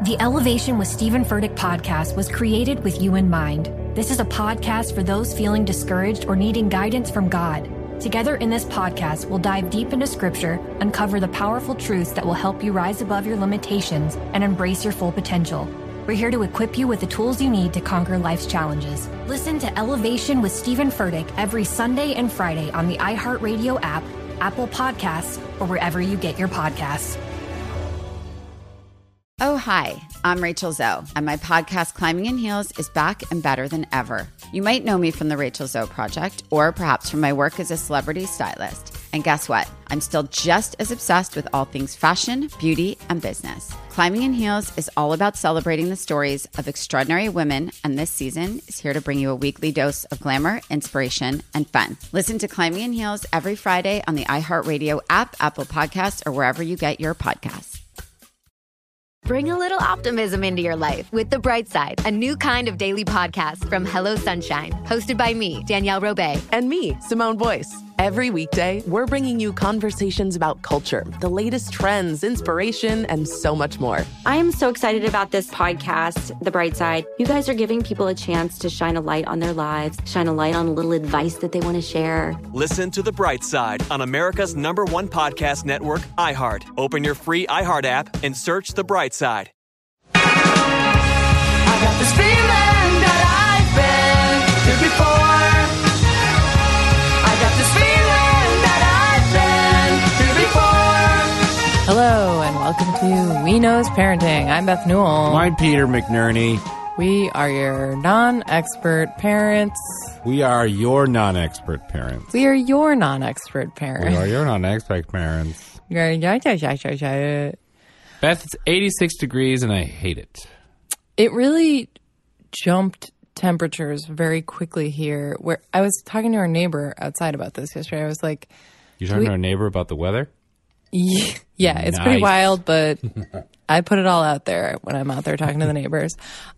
The Elevation with Stephen Furtick podcast was created with you in mind. This is a podcast for those feeling discouraged or needing guidance from God. Together in this podcast, we'll dive deep into scripture, uncover the powerful truths that will help you rise above your limitations and embrace your full potential. We're here to equip you with the tools you need to conquer life's challenges. Listen to Elevation with Stephen Furtick every Sunday and Friday on the iHeartRadio app, Apple Podcasts, or wherever you get your podcasts. Oh, hi, I'm Rachel Zoe, and my podcast, Climbing in Heels, is back and better than ever. You might know me from the Rachel Zoe Project, or perhaps from my work as a celebrity stylist. And guess what? I'm still just as obsessed with all things fashion, beauty, and business. Climbing in Heels is all about celebrating the stories of extraordinary women, and this season is here to bring you a weekly dose of glamour, inspiration, and fun. Listen to Climbing in Heels every Friday on the iHeartRadio app, Apple Podcasts, or wherever you get your podcasts. Bring a little optimism into your life with The Bright Side, a new kind of daily podcast from Hello Sunshine, hosted by me, Danielle Robay. And me, Simone Boyce. Every weekday, we're bringing you conversations about culture, the latest trends, inspiration, and so much more. I am so excited about this podcast, The Bright Side. You guys are giving people a chance to shine a light on their lives, shine a light on a little advice that they want to share. Listen to The Bright Side on America's #1 podcast network, iHeart. Open your free iHeart app and search The Bright Side. I got this feeling that I've been through before. I got this feeling that I've been through before. Hello and welcome to We Knows Parenting. I'm Beth Newell. I'm Peter McNerney. We are your non-expert parents. We are your non-expert parents. We are your non-expert parents. We are your non-expert parents. Beth, it's 86 degrees and I hate it. It really jumped temperatures very quickly here. Where I was talking to our neighbor outside about this yesterday. I was like, "You talking to our neighbor about the weather?" Yeah, it's pretty wild, but I put it all out there when I'm out there talking to the neighbors.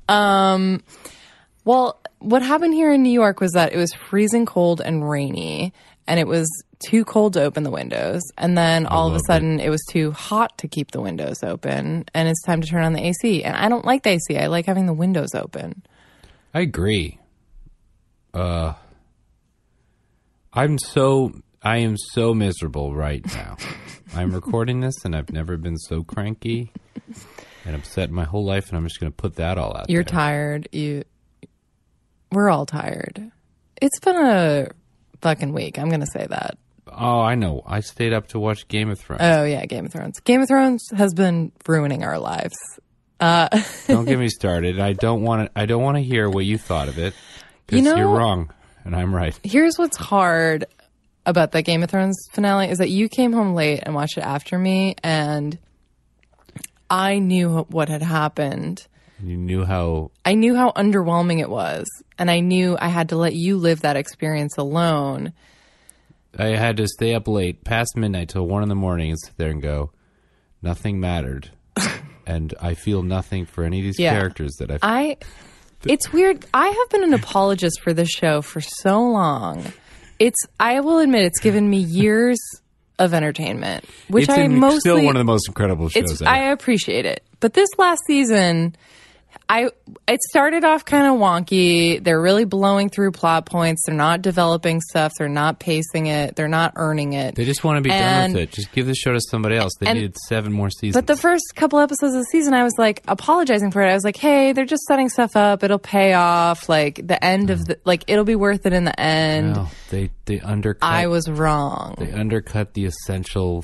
Well, what happened here in New York was that it was freezing cold and rainy, and it was too cold to open the windows. And then all of a sudden, it was too hot to keep the windows open, and it's time to turn on the AC. And I don't like the AC. I like having the windows open. I agree. I am so miserable right now. I'm recording this, and I've never been so cranky and upset in my whole life, and I'm just going to put that all out You're there. tired. We're all tired. It's been a fucking week. I'm going to say that. Oh, I know. I stayed up to watch Game of Thrones. Oh, yeah, Game of Thrones. Game of Thrones has been ruining our lives. Don't get me started. I don't want to hear what you thought of it, because you're wrong and I'm right. Here's what's hard about that Game of Thrones finale is that you came home late and watched it after me, and I knew what had happened. You knew how... I knew how underwhelming it was, and I knew I had to let you live that experience alone. I had to stay up late, past midnight, till 1 a.m. and sit there and go, nothing mattered. And I feel nothing for any of these characters that It's weird. I have been an apologist for this show for so long. I will admit, it's given me years of entertainment, which it's still one of the most incredible shows ever. I appreciate it. But this last season, it started off kind of wonky. They're really blowing through plot points. They're not developing stuff. They're not pacing it. They're not earning it. They just want to be done with it. Just give the show to somebody else. They needed 7 more seasons. But the first couple episodes of the season, I was like apologizing for it. I was like, hey, they're just setting stuff up. It'll pay off. Like the end of it'll be worth it in the end. No, they undercut. I was wrong. They undercut the essential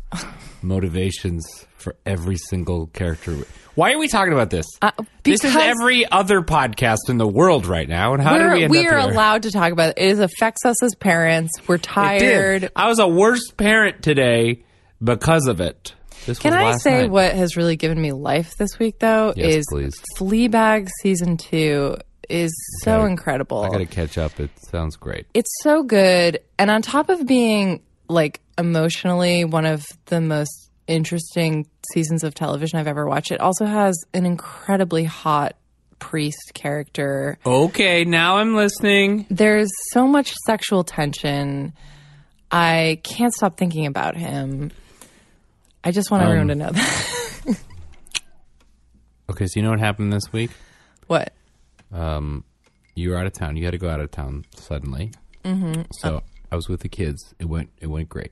motivations for every single character. Why are we talking about this? This is every other podcast in the world right now. And how did we end up here? We are allowed to talk about it. It affects us as parents. We're tired. I was a worse parent today because of it. Can I say what has really given me life this week, though? Yes, please. Fleabag Season 2 is so incredible. I got to catch up. It sounds great. It's so good. And on top of being, emotionally one of the most interesting seasons of television I've ever watched, it also has an incredibly hot priest character. Okay, now I'm listening. There's so much sexual tension. I can't stop thinking about him. I just want everyone to know that. Okay, so you know what happened this week? What? You were out of town. You had to go out of town suddenly. Mm-hmm. So I was with the kids. It went great.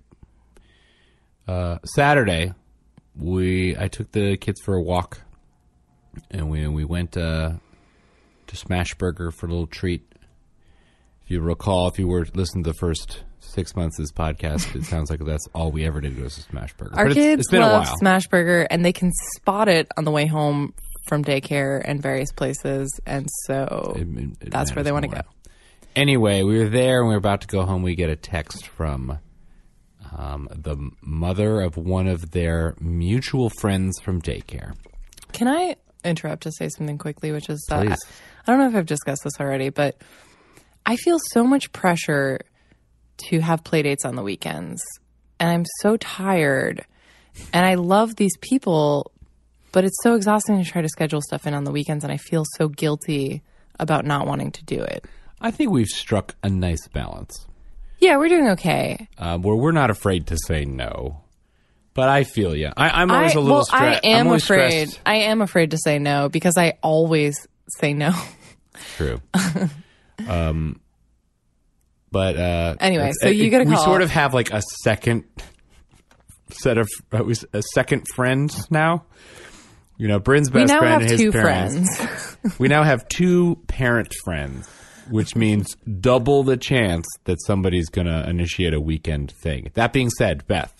Saturday, I took the kids for a walk, and we went to Smashburger for a little treat. If you recall, if you were listening to the first 6 months of this podcast, it sounds like that's all we ever did was a Smashburger. Our kids it's been love a while. Smashburger, and they can spot it on the way home from daycare and various places, and so that's where they want to go. Anyway, we were there, and we were about to go home. We get a text from the mother of one of their mutual friends from daycare. Can I interrupt to say something quickly, which is that Please. I don't know if I've discussed this already, but I feel so much pressure to have play dates on the weekends, and I'm so tired, and I love these people, but it's so exhausting to try to schedule stuff in on the weekends, and I feel so guilty about not wanting to do it. I think we've struck a nice balance. Yeah, we're doing okay. Where we're not afraid to say no. But I feel you. I'm always a little stressed. I am afraid. I am afraid to say no because I always say no. True. But anyway, so you get a call. We sort of have like a second set of a second friend now. You know, Bryn's best friend and his parents. Friends. We now have two parent friends, which means double the chance that somebody's going to initiate a weekend thing. That being said, Beth,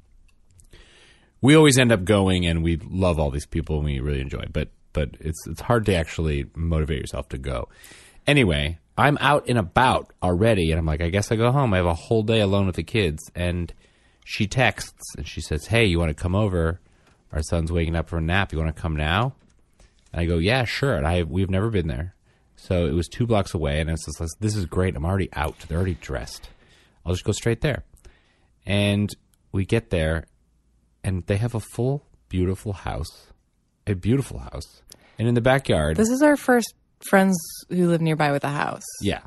we always end up going, and we love all these people, and we really enjoy it. But it's hard to actually motivate yourself to go. Anyway, I'm out and about already, and I'm like, I guess I go home. I have a whole day alone with the kids. And she texts, and she says, hey, you want to come over? Our son's waking up from a nap. You want to come now? And I go, yeah, sure. And we've never been there. So it was 2 blocks away, and I was just like, this is great. I'm already out. They're already dressed. I'll just go straight there. And we get there, and they have a full, beautiful house. A beautiful house. And in the backyard... This is our first friends who live nearby with a house. Yeah.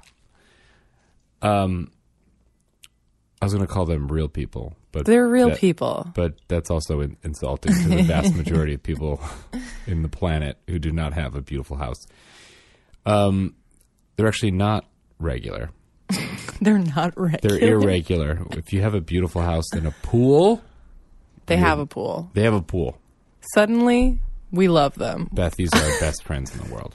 I was going to call them real people. But they're real people. But that's also insulting to the vast majority of people in the planet who do not have a beautiful house. They're actually not regular. They're not regular. They're irregular. If you have a beautiful house and a pool... They have a pool. They have a pool. Suddenly, we love them. Beth, these are our best friends in the world.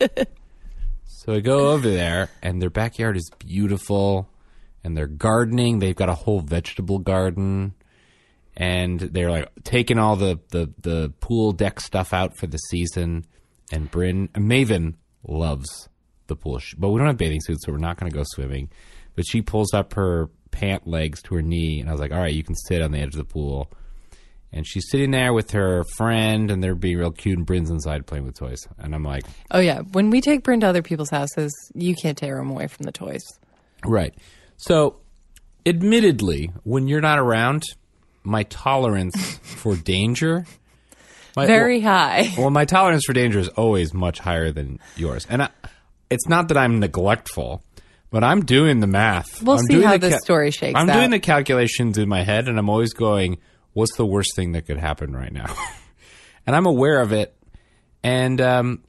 So I go over there, and their backyard is beautiful, and they're gardening. They've got a whole vegetable garden, and they're like taking all the pool deck stuff out for the season. And Maven loves the pool, but we don't have bathing suits, so we're not going to go swimming. But she pulls up her pant legs to her knee, and I was like, all right, you can sit on the edge of the pool. And she's sitting there with her friend, and they're being real cute, and Bryn's inside playing with toys. And I'm like... Oh, yeah. When we take Bryn to other people's houses, you can't tear them away from the toys. Right. So, admittedly, when you're not around, my tolerance for danger... Very high. Well, my tolerance for danger is always much higher than yours. And it's not that I'm neglectful, but I'm doing the math. We'll see how this story shakes out. I'm doing the calculations in my head, and I'm always going... What's the worst thing that could happen right now? And I'm aware of it. And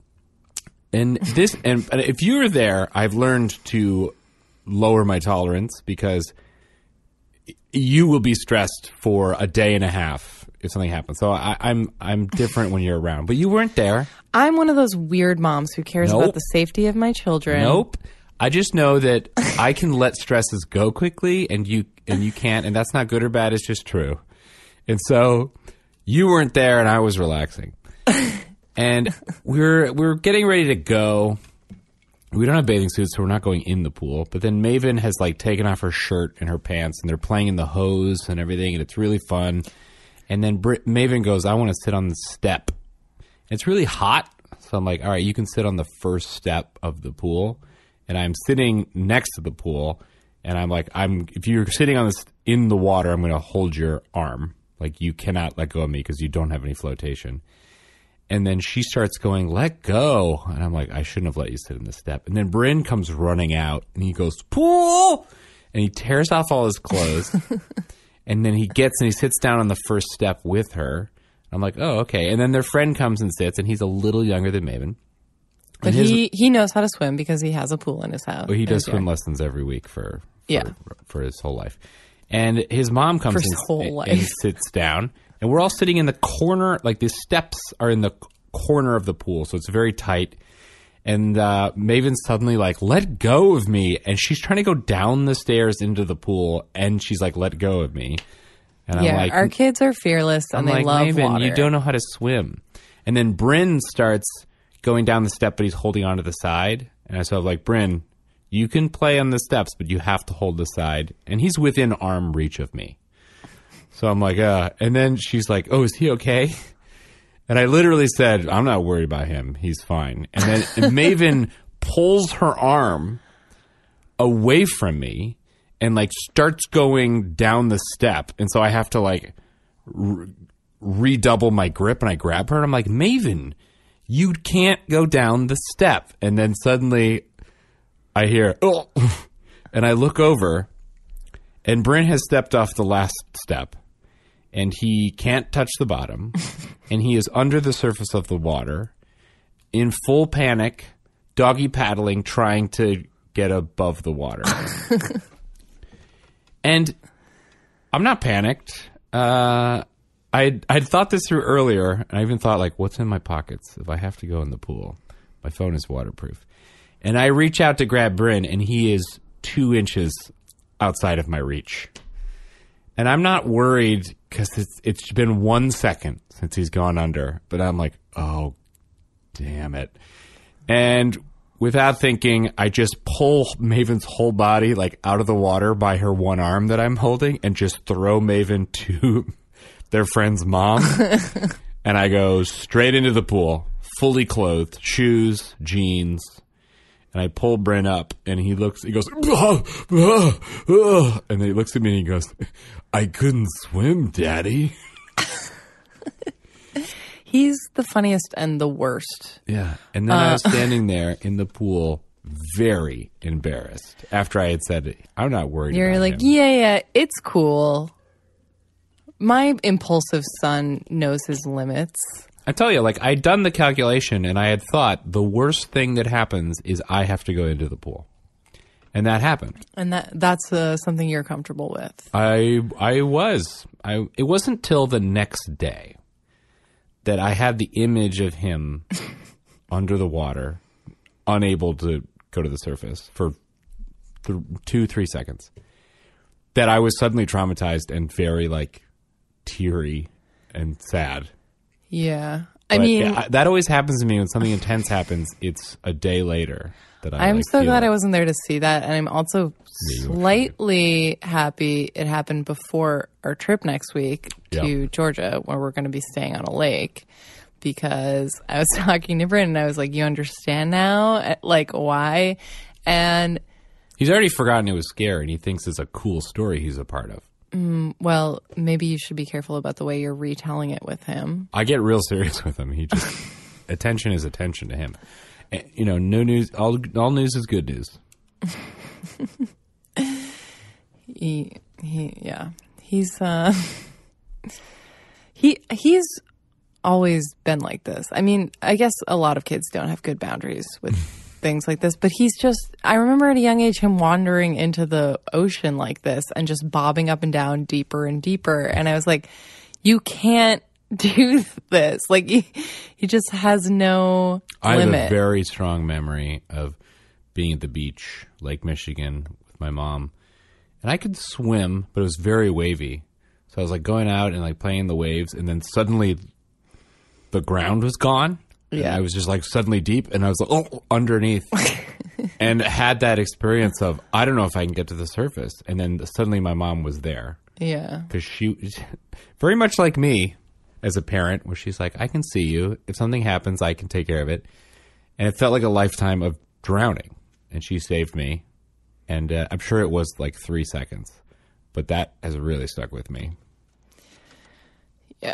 if you're there, I've learned to lower my tolerance because you will be stressed for a day and a half if something happens. So I'm different when you're around. But you weren't there. I'm one of those weird moms who cares about the safety of my children. Nope. I just know that I can let stresses go quickly, and you can't. And that's not good or bad. It's just true. And so you weren't there, and I was relaxing. And we're getting ready to go. We don't have bathing suits, so we're not going in the pool. But then Maven has like taken off her shirt and her pants, and they're playing in the hose and everything, and it's really fun. And then Maven goes, I want to sit on the step. And it's really hot, so I'm like, all right, you can sit on the first step of the pool. And I'm sitting next to the pool, and I'm like, if you're sitting on this in the water, I'm going to hold your arm. Like, you cannot let go of me because you don't have any flotation. And then she starts going, let go. And I'm like, I shouldn't have let you sit in this step. And then Bryn comes running out, and he goes, pool! And he tears off all his clothes. And then he sits down on the first step with her. I'm like, oh, okay. And then their friend comes and sits, and he's a little younger than Maven. But he knows how to swim because he has a pool in his house. Well, he does swim lessons every week for his whole life. And his mom comes and sits down, and we're all sitting in the corner. Like, the steps are in the corner of the pool, so it's very tight. And Maven's suddenly like, let go of me. And she's trying to go down the stairs into the pool, and she's like, let go of me. And I'm like, our kids are fearless, and they love Maven, water. You don't know how to swim. And then Bryn starts going down the step, but he's holding onto the side. And so I'm like, Bryn, you can play on the steps, but you have to hold the side. And he's within arm reach of me. So I'm like, and then she's like, oh, is he okay? And I literally said, I'm not worried about him. He's fine. And then Maven pulls her arm away from me and like starts going down the step. And so I have to like redouble my grip, and I grab her and I'm like, Maven, you can't go down the step. And then suddenly I hear, oh, and I look over, and Bryn has stepped off the last step, and he can't touch the bottom, and he is under the surface of the water in full panic, doggy paddling, trying to get above the water. And I'm not panicked. I'd thought this through earlier, and I even thought, like, what's in my pockets if I have to go in the pool? My phone is waterproof. And I reach out to grab Bryn, and he is 2 inches outside of my reach. And I'm not worried because it's been 1 second since he's gone under. But I'm like, oh, damn it. And without thinking, I just pull Maven's whole body, like, out of the water by her one arm that I'm holding and just throw Maven to their friend's mom. And I go straight into the pool, fully clothed, shoes, jeans. And I pull Bryn up, and he goes, and then he looks at me and he goes, I couldn't swim, Daddy. He's the funniest and the worst. Yeah. And then I was standing there in the pool, very embarrassed, after I had said, I'm not worried about him. You're like, yeah, it's cool. My impulsive son knows his limits. I tell you, like, I'd done the calculation, and I had thought the worst thing that happens is I have to go into the pool. And that happened. And that's something you're comfortable with. I was. It wasn't till the next day that I had the image of him under the water, unable to go to the surface for 2-3 seconds, that I was suddenly traumatized and very, like, teary and sad. Yeah. That always happens to me when something intense happens. It's a day later that I'm so glad I wasn't there to see that. And I'm also slightly happy it happened before our trip next week to Georgia, where we're going to be staying on a lake. Because I was talking to Bryn, and I was like, you understand now? Like, why? And he's already forgotten it was scary, and he thinks it's a cool story he's a part of. Well, maybe you should be careful about the way you're retelling it with him. I get real serious with him. He just attention is attention to him. And, no news. All news is good news. He's always been like this. I mean, I guess a lot of kids don't have good boundaries with things like this, but I remember at a young age him wandering into the ocean like this and just bobbing up and down deeper and deeper, and I was like, you can't do this. Like, he just has no limit. I have a very strong memory of being at the beach, Lake Michigan, with my mom, and I could swim, but it was very wavy, so I was like going out and like playing in the waves, and then suddenly the ground was gone. Yeah, I was just like suddenly deep, and I was like, oh, underneath, and had that experience of, I don't know if I can get to the surface. And then suddenly my mom was there. Yeah. Because she, very much like me as a parent, where she's like, I can see you. If something happens, I can take care of it. And it felt like a lifetime of drowning. And she saved me. And I'm sure it was like 3 seconds. But that has really stuck with me. Yeah.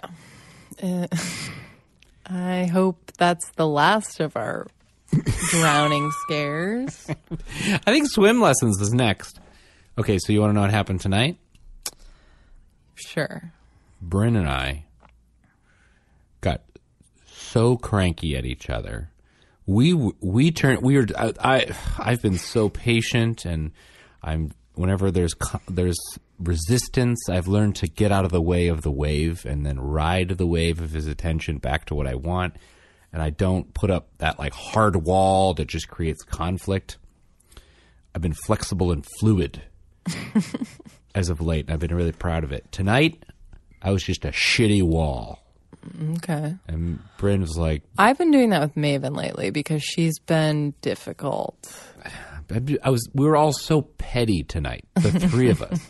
I hope that's the last of our drowning scares. I think swim lessons is next. Okay, so you want to know what happened tonight? Sure. Bryn and I so cranky at each other. I've been so patient, and whenever there's resistance, I've learned to get out of the way of the wave and then ride the wave of his attention back to what I want. And I don't put up that like hard wall that just creates conflict. I've been flexible and fluid as of late, and I've been really proud of it. Tonight, I was just a shitty wall. Okay. And Bryn was like... I've been doing that with Maven lately because she's been difficult. We were all so petty tonight, the three of us.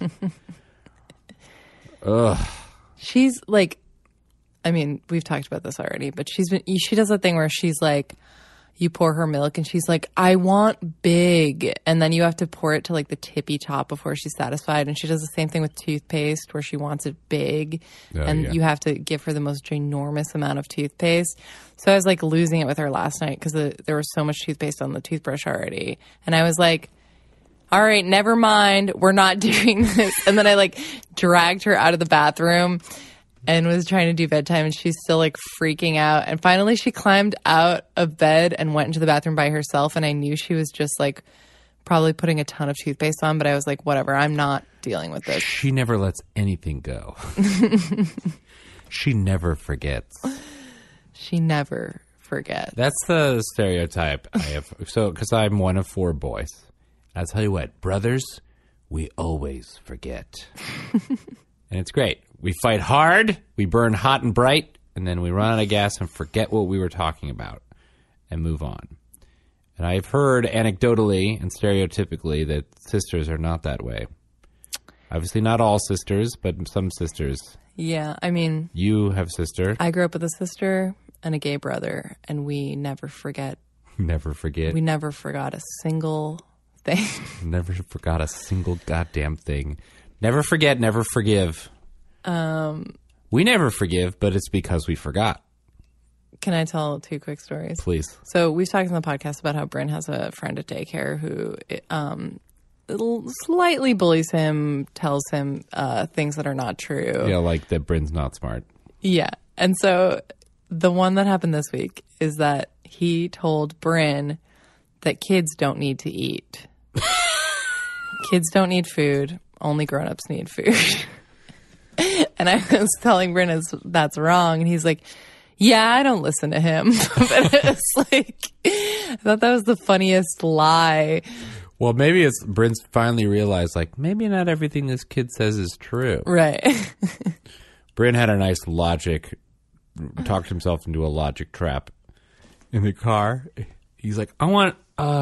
Ugh. She's like... I mean, we've talked about this already, but she does that thing where she's like... You pour her milk and she's like, I want big. And then you have to pour it to like the tippy top before she's satisfied. And she does the same thing with toothpaste where she wants it big. You have to give her the most ginormous amount of toothpaste. So I was like losing it with her last night because there was so much toothpaste on the toothbrush already. And I was like, all right, never mind. We're not doing this. And then I like dragged her out of the bathroom and was trying to do bedtime, and she's still like freaking out. And finally she climbed out of bed and went into the bathroom by herself. And I knew she was just like probably putting a ton of toothpaste on, but I was like, whatever, I'm not dealing with this. She never lets anything go. She never forgets. She never forgets. That's the stereotype I have. So, because I'm one of 4 boys. I'll tell you what, brothers, we always forget. And it's great. We fight hard, we burn hot and bright, and then we run out of gas and forget what we were talking about and move on. And I've heard anecdotally and stereotypically that sisters are not that way. Obviously not all sisters, but some sisters. Yeah, I mean... You have a sister. I grew up with a sister and a gay brother, and we never forget. Never forget. We never forgot a single thing. Never forgot a single goddamn thing. Never forget, never forgive. We never forgive, but it's because we forgot. Can I tell 2 quick stories? Please. So we've talked on the podcast about how Bryn has a friend at daycare who slightly bullies him, tells him things that are not true. Yeah, like that Bryn's not smart. Yeah. And so the one that happened this week is that he told Bryn that kids don't need to eat. Kids don't need food. Only grown-ups need food. And I was telling Bryn that's wrong. And he's like, yeah, I don't listen to him. But it's like, I thought that was the funniest lie. Well, maybe it's Bryn's finally realized, like, maybe not everything this kid says is true. Right. Bryn had a nice logic, talked himself into a logic trap in the car. He's like, I want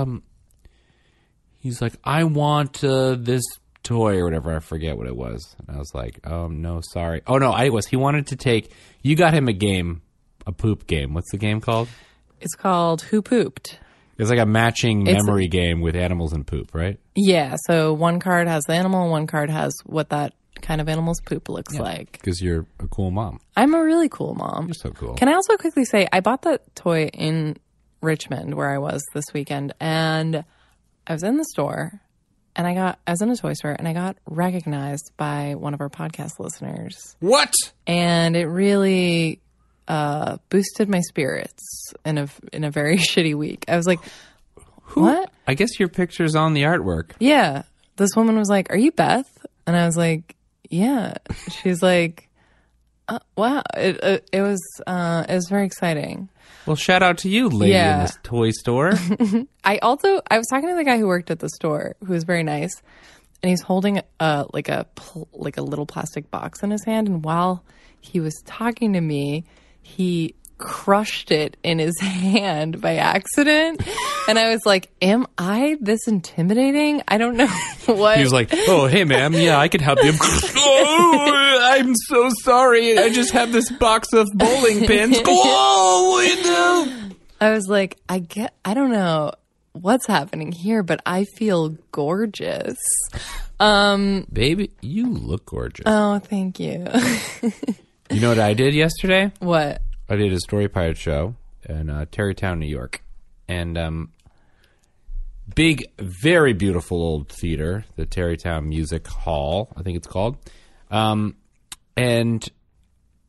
this toy or whatever. I forget what it was. And I was like, oh, no, sorry. Oh, no, he wanted to take, you got him a poop game. What's the game called? It's called Who Pooped. It's like a matching memory game with animals and poop, right? Yeah. So one card has the animal and one card has what that kind of animal's poop looks like. Because you're a cool mom. I'm a really cool mom. You're so cool. Can I also quickly say, I bought that toy in Richmond where I was this weekend, and I was in the store. And I was in a toy store, and I got recognized by one of our podcast listeners. What? And it really boosted my spirits in a very shitty week. I was like, what? I guess your picture's on the artwork. Yeah. This woman was like, are you Beth? And I was like, yeah. She's like, wow. It was very exciting. Well, shout out to you, lady in this toy store. I was talking to the guy who worked at the store, who was very nice, and he's holding like a little plastic box in his hand. And while he was talking to me, he crushed it in his hand by accident. And I was like, am I this intimidating? I don't know what. He was like, oh, hey, ma'am. Yeah, I could help you. Oh, I'm so sorry. I just have this box of bowling pins. Oh, I was like, I don't know what's happening here, but I feel gorgeous. Baby, you look gorgeous. Oh, thank you. You know what I did yesterday? What? I did a Story Pirate show in Tarrytown, New York. And big, very beautiful old theater, the Tarrytown Music Hall, I think it's called. And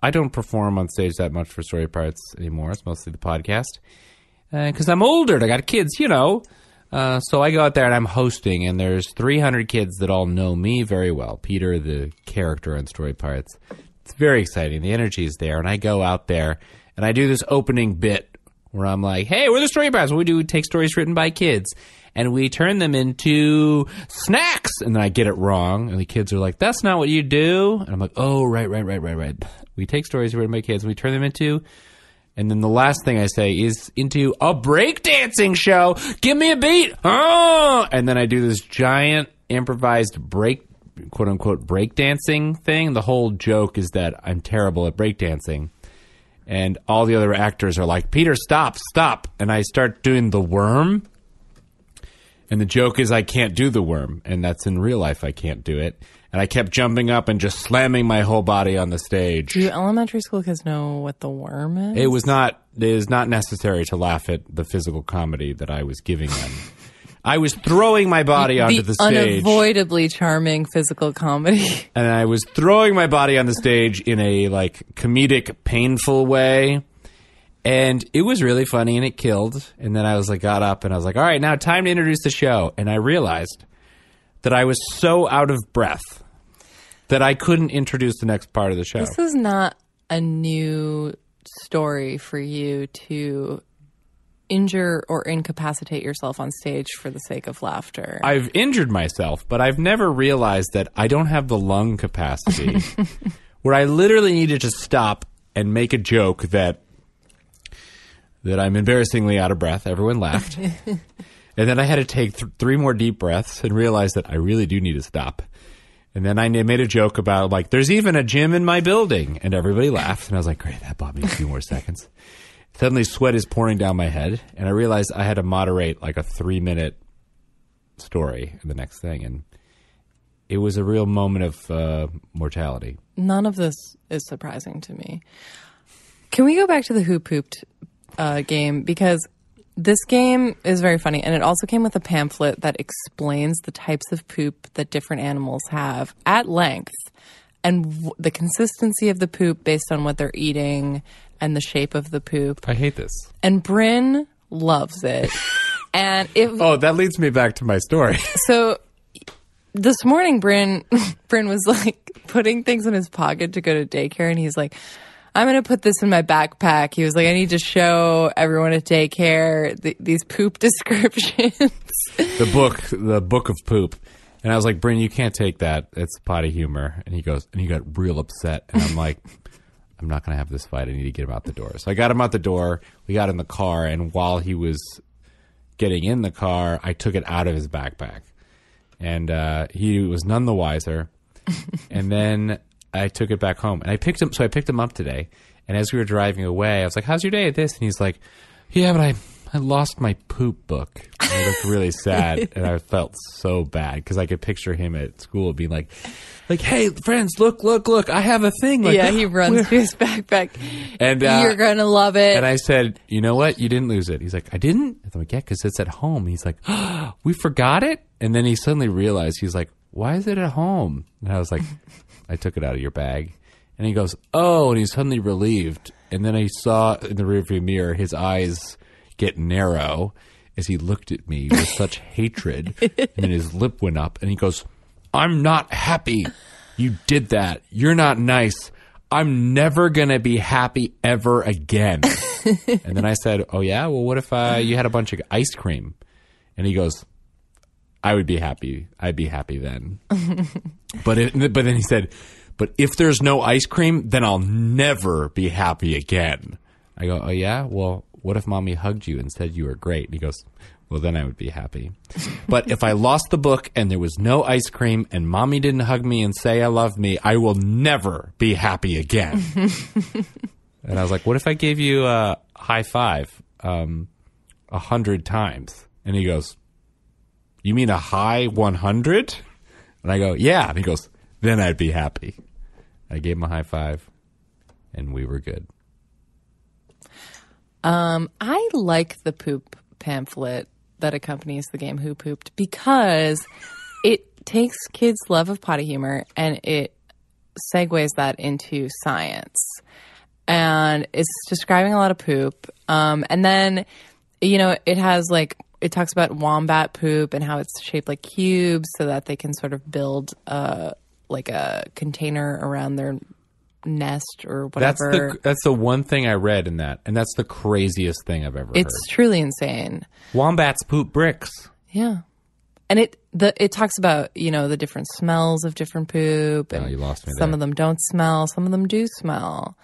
I don't perform on stage that much for Story Pirates anymore. It's mostly the podcast. Because I'm older and I got kids, you know. So I go out there and I'm hosting, and there's 300 kids that all know me very well. Peter, the character on Story Pirates. It's very exciting. The energy is there. And I go out there and I do this opening bit where I'm like, hey, we're the Story Pirates. What we do, we take stories written by kids and we turn them into snacks. And then I get it wrong. And the kids are like, that's not what you do. And I'm like, oh, right. We take stories written by kids and we turn them into... And then the last thing I say is into a breakdancing show. Give me a beat. Oh! And then I do this giant improvised quote-unquote breakdancing thing. The whole joke is that I'm terrible at breakdancing. And all the other actors are like, Peter, stop. And I start doing the worm. And the joke is I can't do the worm. And that's in real life. I can't do it. And I kept jumping up and just slamming my whole body on the stage. Do elementary school kids know what the worm is? It is not necessary to laugh at the physical comedy that I was giving them. I was throwing my body onto the stage. Unavoidably charming physical comedy. And I was throwing my body on the stage in a comedic, painful way. And it was really funny and it killed. And then I got up and I was like, all right, now time to introduce the show. And I realized that I was so out of breath that I couldn't introduce the next part of the show. This is not a new story for you to injure or incapacitate yourself on stage for the sake of laughter. I've injured myself, but I've never realized that I don't have the lung capacity where I literally needed to stop and make a joke that I'm embarrassingly out of breath. Everyone laughed. And then I had to take 3 more deep breaths and realize that I really do need to stop. And then I made a joke about, there's even a gym in my building. And everybody laughed. And I was like, great, that bought me a few more seconds. Suddenly, sweat is pouring down my head. And I realized I had to moderate a 3-minute story in the next thing. And it was a real moment of mortality. None of this is surprising to me. Can we go back to the Who Pooped game? Because this game is very funny, and it also came with a pamphlet that explains the types of poop that different animals have at length, and the consistency of the poop based on what they're eating and the shape of the poop. I hate this. And Bryn loves it. And that leads me back to my story. So this morning, Bryn was putting things in his pocket to go to daycare, and he's like, I'm going to put this in my backpack. He was like, I need to show everyone at daycare these poop descriptions. The book of poop. And I was like, Bryn, you can't take that. It's potty humor. And he got real upset. And I'm like, I'm not going to have this fight. I need to get him out the door. So I got him out the door. We got in the car. And while he was getting in the car, I took it out of his backpack. And he was none the wiser. And then I took it back home, and I picked him up today. And as we were driving away, I was like, how's your day at this? And he's like, yeah, but I lost my poop book. And I looked really sad, and I felt so bad because I could picture him at school being like, hey, friends, look, I have a thing. He runs to his backpack. And you're going to love it. And I said, you know what? You didn't lose it. He's like, I didn't? I'm like, yeah, because it's at home. And he's like, oh, we forgot it? And then he suddenly realized, he's like, why is it at home? And I was like, I took it out of your bag. And he goes, oh, and he's suddenly relieved. And then I saw in the rearview mirror his eyes get narrow as he looked at me with such hatred. And then his lip went up and he goes, I'm not happy you did that. You're not nice. I'm never going to be happy ever again. And then I said, oh, yeah? Well, what if you had a bunch of ice cream? And he goes, I would be happy. I'd be happy then. But then he said, but if there's no ice cream, then I'll never be happy again. I go, oh, yeah? Well, what if mommy hugged you and said you were great? And he goes, well, then I would be happy. But if I lost the book and there was no ice cream and mommy didn't hug me and say I love me, I will never be happy again. And I was like, what if I gave you a high five 100 times? And he goes, you mean a high 100? And I go, yeah. And he goes, then I'd be happy. I gave him a high five, and we were good. I like the poop pamphlet that accompanies the game Who Pooped because it takes kids' love of potty humor and it segues that into science. And it's describing a lot of poop. And then, it has it talks about wombat poop and how it's shaped like cubes so that they can sort of build a container around their nest or whatever. That's the one thing I read in that, and that's the craziest thing I've ever heard. It's truly insane. Wombats poop bricks. Yeah. And it talks about, the different smells of different poop. And you lost me there. Some of them don't smell. Some of them do smell.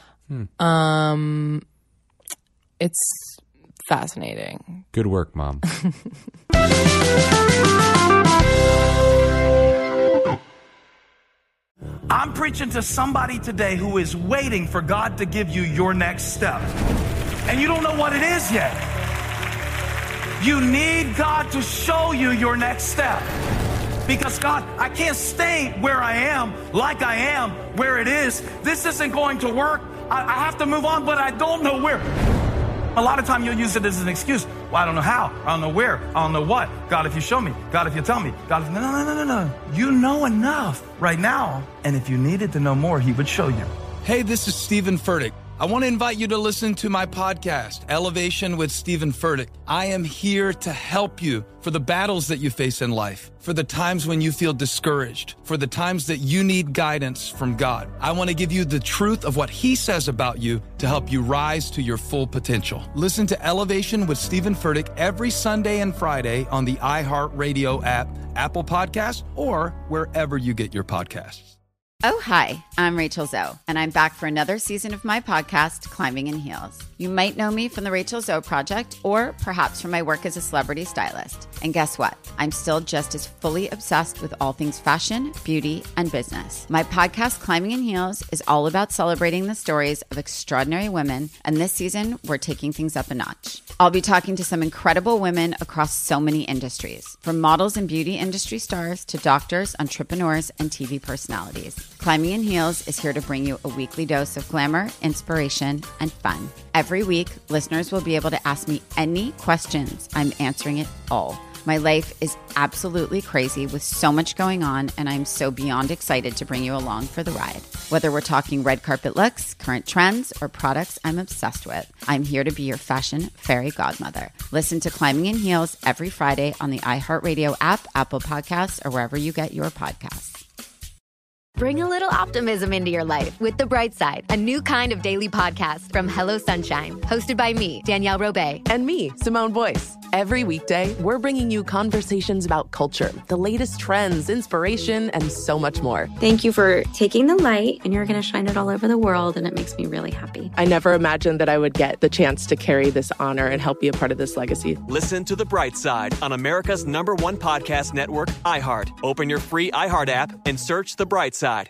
It's fascinating. Good work, Mom. I'm preaching to somebody today who is waiting for God to give you your next step. And you don't know what it is yet. You need God to show you your next step. Because God, I can't stay where I am, like I am, where it is. This isn't going to work. I have to move on, but I don't know where. A lot of time you'll use it as an excuse. Well, I don't know how. I don't know where. I don't know what. God, if you show me. God, if you tell me. God, if... No. You know enough right now. And if you needed to know more, he would show you. Hey, this is Stephen Furtick. I want to invite you to listen to my podcast, Elevation with Stephen Furtick. I am here to help you for the battles that you face in life, for the times when you feel discouraged, for the times that you need guidance from God. I want to give you the truth of what he says about you to help you rise to your full potential. Listen to Elevation with Stephen Furtick every Sunday and Friday on the iHeartRadio app, Apple Podcasts, or wherever you get your podcasts. Oh, hi, I'm Rachel Zoe, and I'm back for another season of my podcast, Climbing in Heels. You might know me from the Rachel Zoe Project, or perhaps from my work as a celebrity stylist. And guess what? I'm still just as fully obsessed with all things fashion, beauty, and business. My podcast, Climbing in Heels, is all about celebrating the stories of extraordinary women, and this season, we're taking things up a notch. I'll be talking to some incredible women across so many industries, from models and beauty industry stars to doctors, entrepreneurs, and TV personalities. Climbing in Heels is here to bring you a weekly dose of glamour, inspiration, and fun. Every week, listeners will be able to ask me any questions. I'm answering it all. My life is absolutely crazy with so much going on, and I'm so beyond excited to bring you along for the ride. Whether we're talking red carpet looks, current trends, or products I'm obsessed with, I'm here to be your fashion fairy godmother. Listen to Climbing in Heels every Friday on the iHeartRadio app, Apple Podcasts, or wherever you get your podcasts. Bring a little optimism into your life with The Bright Side, a new kind of daily podcast from Hello Sunshine, hosted by me, Danielle Robay. And me, Simone Boyce. Every weekday, we're bringing you conversations about culture, the latest trends, inspiration, and so much more. Thank you for taking the light, and you're going to shine it all over the world, and it makes me really happy. I never imagined that I would get the chance to carry this honor and help be a part of this legacy. Listen to The Bright Side on America's #1 podcast network, iHeart. Open your free iHeart app and search The Bright Side.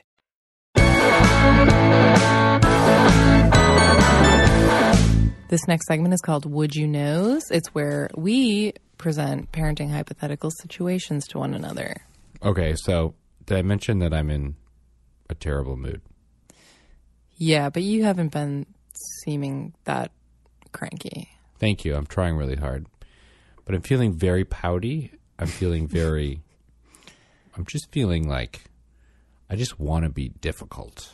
This next segment is called Would You Knows? It's where we present parenting hypothetical situations to one another. Okay, so did I mention that I'm in a terrible mood? Yeah, but you haven't been seeming that cranky. Thank you. I'm trying really hard. But I'm feeling very pouty. I'm just feeling like I just want to be difficult.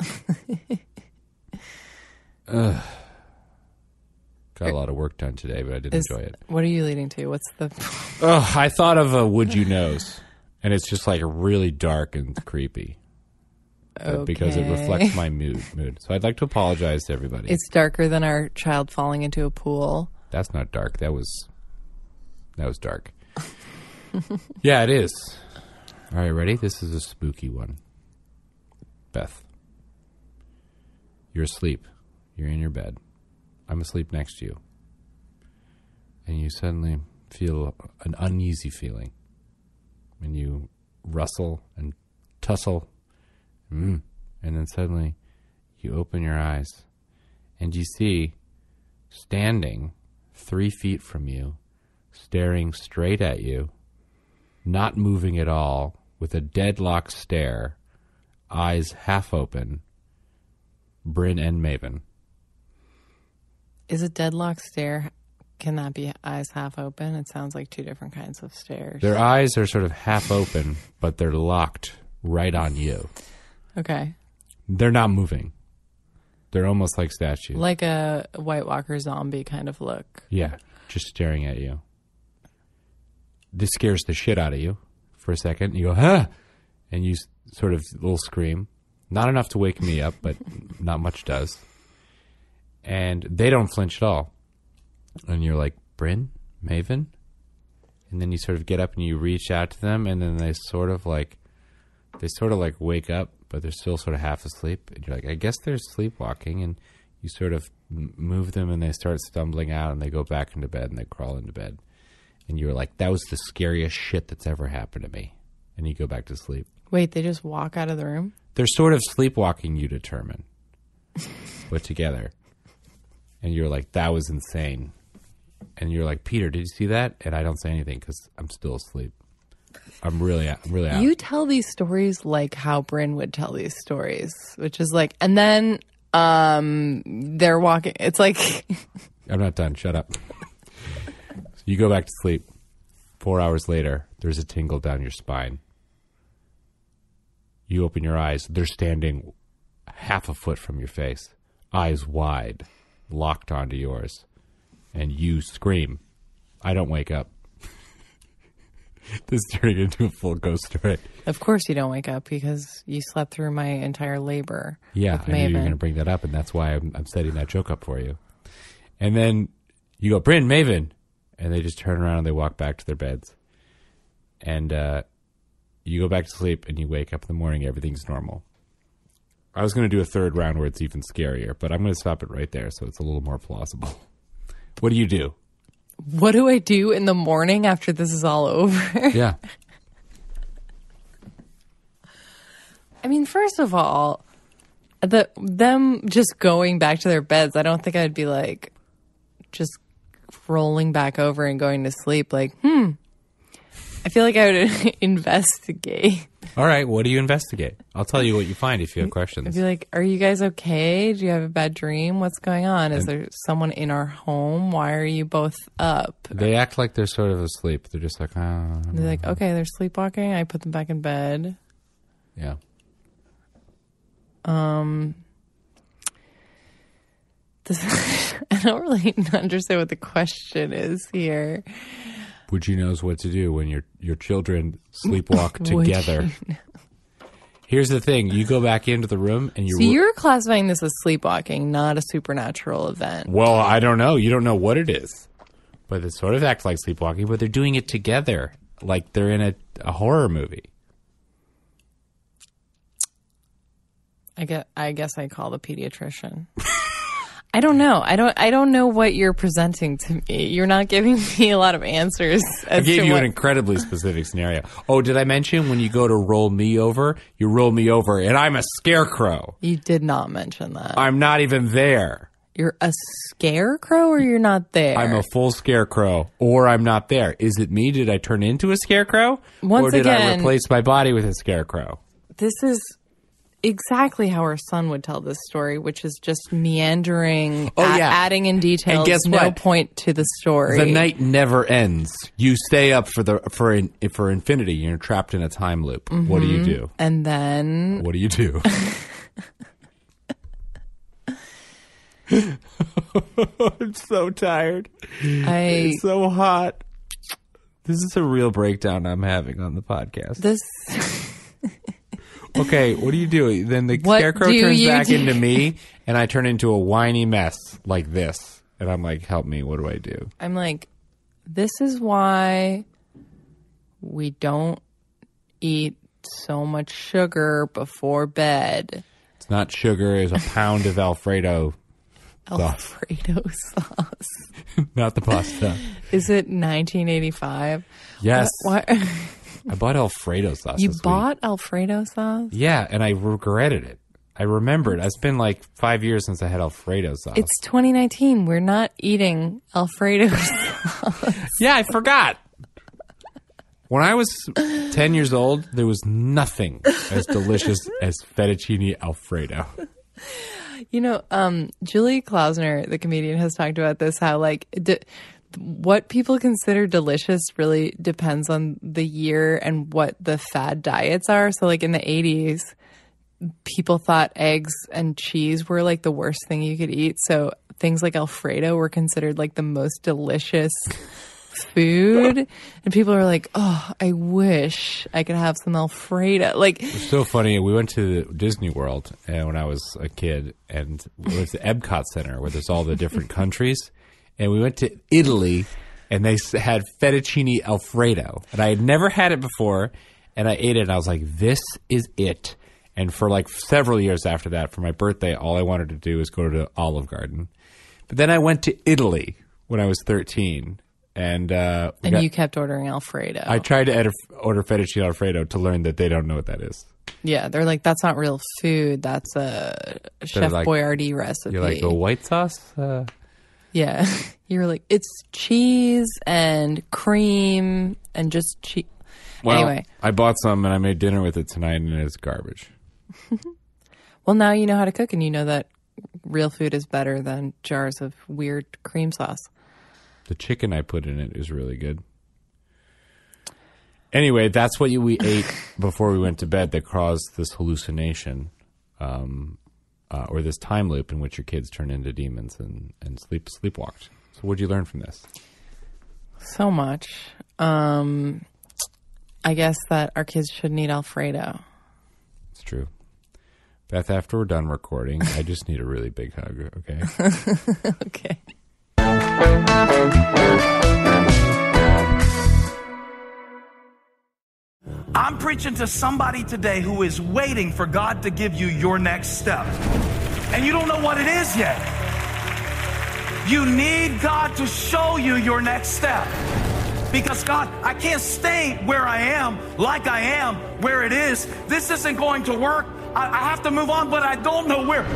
Got a lot of work done today, but I did enjoy it. What are you leading to? What's the... I thought of a Would You Knows, and it's just like really dark and creepy. Okay. Because it reflects my mood. So I'd like to apologize to everybody. It's darker than our child falling into a pool. That's not dark. That was dark. Yeah, it is. All right, ready? This is a spooky one. Beth, you're asleep. You're in your bed. I'm asleep next to you. And you suddenly feel an uneasy feeling. And you rustle and tussle. And then suddenly you open your eyes. And you see, standing 3 feet from you, staring straight at you, not moving at all, with a deadlock stare, eyes half open, Bryn and Maven. Is a deadlock stare, can that be eyes half open? It sounds like two different kinds of stares. Their eyes are sort of half open, but they're locked right on you. Okay. They're not moving. They're almost like statues. Like a White Walker zombie kind of look. Yeah, just staring at you. This scares the shit out of you for a second. You go, huh? And you sort of little scream. Not enough to wake me up, but not much does. And they don't flinch at all. And you're like, Bryn? Maven? And then you sort of get up and you reach out to them, and then they sort of like wake up, but they're still sort of half asleep. And you're like, I guess they're sleepwalking. And you sort of move them, and they start stumbling out, and they go back into bed, and they crawl into bed. And you're like, that was the scariest shit that's ever happened to me. And you go back to sleep. Wait, they just walk out of the room? They're sort of sleepwalking, you determine, but together. And you're like, that was insane. And you're like, Peter, did you see that? And I don't say anything because I'm still asleep. I'm really out. You tell these stories like how Bryn would tell these stories, which is like, and then they're walking. It's like... I'm not done. Shut up. You go back to sleep. 4 hours later, there's a tingle down your spine. You open your eyes. They're standing half a foot from your face, eyes wide, locked onto yours. And you scream. I don't wake up. This is turning into a full ghost story. Of course you don't wake up because you slept through my entire labor. Yeah, I knew you were going to bring that up, and that's why I'm setting that joke up for you. And then you go, Bryn, Maven. And they just turn around and they walk back to their beds. And you go back to sleep and you wake up in the morning. Everything's normal. I was going to do a third round where it's even scarier, but I'm going to stop it right there so it's a little more plausible. What do you do? What do I do in the morning after this is all over? Yeah. I mean, first of all, them just going back to their beds, I don't think I'd be like just rolling back over and going to sleep like, I feel like I would investigate. All right, what do you investigate? I'll tell you what you find if you have questions. I'd be like, are you guys okay? Do you have a bad dream? What's going on? Is there someone in our home? Why are you both up? They act like they're sort of asleep. They're just like, oh. They're like, okay, they're sleepwalking. I put them back in bed. Yeah. I don't really understand what the question is here. Would you knows what to do when your children sleepwalk together? Here's the thing. You go back into the room and you're classifying this as sleepwalking, not a supernatural event. Well, I don't know. You don't know what it is. But it sort of acts like sleepwalking, but they're doing it together. Like they're in a horror movie. I guess I call the pediatrician. I don't know. I don't know what you're presenting to me. You're not giving me a lot of answers. I gave you an incredibly specific scenario. Oh, did I mention when you go to roll me over, you roll me over and I'm a scarecrow? You did not mention that. I'm not even there. You're a scarecrow or you're not there? I'm a full scarecrow or I'm not there. Is it me? Did I turn into a scarecrow? Or did I replace my body with a scarecrow? This is exactly how our son would tell this story, which is just meandering, adding in details. And guess no what? Point to the story. The night never ends. You stay up for infinity. You're trapped in a time loop. Mm-hmm. What do you do? And then what do you do? I'm so tired. It's so hot. This is a real breakdown I'm having on the podcast. Okay, what do you do? Then the scarecrow turns back into me, and I turn into a whiny mess like this. And I'm like, help me, what do I do? I'm like, this is why we don't eat so much sugar before bed. It's not sugar, it's a pound of Alfredo sauce. Not the pasta. Is it 1985? Yes. What? I bought Alfredo sauce. You bought Alfredo sauce? Yeah, and I regretted it. I remembered. It's been like 5 years since I had Alfredo sauce. It's 2019. We're not eating Alfredo sauce. Yeah, I forgot. When I was 10 years old, there was nothing as delicious as fettuccine Alfredo. You know, Julie Klausner, the comedian, has talked about this, how like what people consider delicious really depends on the year and what the fad diets are. So like in the 80s, people thought eggs and cheese were like the worst thing you could eat. So things like Alfredo were considered like the most delicious food. And people are like, oh, I wish I could have some Alfredo. Like, it's so funny. We went to Disney World when I was a kid, and it was the Epcot Center where there's all the different countries. And we went to Italy, and they had fettuccine Alfredo. And I had never had it before, and I ate it, and I was like, this is it. And for like several years after that, for my birthday, all I wanted to do was go to Olive Garden. But then I went to Italy when I was 13. And you kept ordering Alfredo. I tried to order fettuccine Alfredo to learn that they don't know what that is. Yeah, they're like, that's not real food. That's a Chef Boyardee recipe. You're like, a white sauce? Yeah. You're like, it's cheese and cream and just cheese. Well, anyway. I bought some and I made dinner with it tonight, and it's garbage. Well, now you know how to cook, and you know that real food is better than jars of weird cream sauce. The chicken I put in it is really good. Anyway, that's what we ate before we went to bed that caused this hallucination, or this time loop in which your kids turn into demons and sleepwalked. So what did you learn from this? So much. I guess that our kids shouldn't eat Alfredo. It's true. Beth, after we're done recording, I just need a really big hug, okay? Okay. I'm preaching to somebody today who is waiting for God to give you your next step. And you don't know what it is yet. You need God to show you your next step. Because God, I can't stay where I am, like I am, where it is. This isn't going to work. I have to move on, but I don't know where.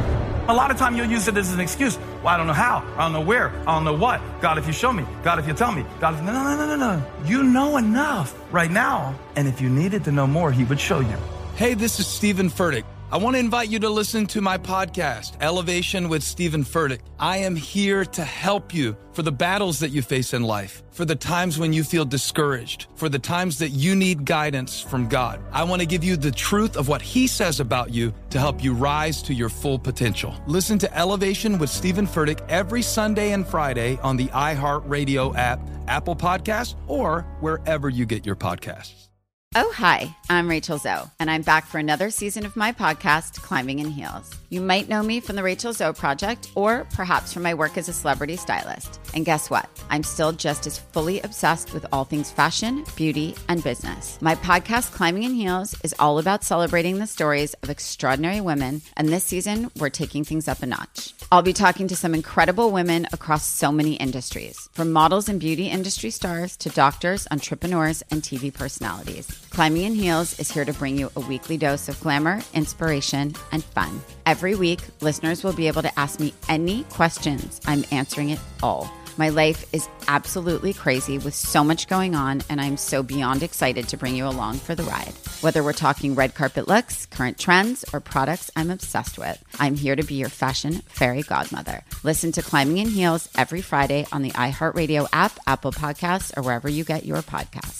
A lot of time you'll use it as an excuse. Well, I don't know how. I don't know where. I don't know what. God, if you show me. God, if you tell me. God, if... No. You know enough right now. And if you needed to know more, he would show you. Hey, this is Stephen Furtick. I want to invite you to listen to my podcast, Elevation with Stephen Furtick. I am here to help you for the battles that you face in life, for the times when you feel discouraged, for the times that you need guidance from God. I want to give you the truth of what he says about you to help you rise to your full potential. Listen to Elevation with Stephen Furtick every Sunday and Friday on the iHeartRadio app, Apple Podcasts, or wherever you get your podcasts. Oh, hi, I'm Rachel Zoe, and I'm back for another season of my podcast, Climbing in Heels. You might know me from the Rachel Zoe Project, or perhaps from my work as a celebrity stylist. And guess what? I'm still just as fully obsessed with all things fashion, beauty, and business. My podcast, Climbing in Heels, is all about celebrating the stories of extraordinary women, and this season, we're taking things up a notch. I'll be talking to some incredible women across so many industries, from models and beauty industry stars to doctors, entrepreneurs, and TV personalities. Climbing in Heels is here to bring you a weekly dose of glamour, inspiration, and fun. Every week, listeners will be able to ask me any questions. I'm answering it all. My life is absolutely crazy with so much going on, and I'm so beyond excited to bring you along for the ride. Whether we're talking red carpet looks, current trends, or products I'm obsessed with, I'm here to be your fashion fairy godmother. Listen to Climbing in Heels every Friday on the iHeartRadio app, Apple Podcasts, or wherever you get your podcasts.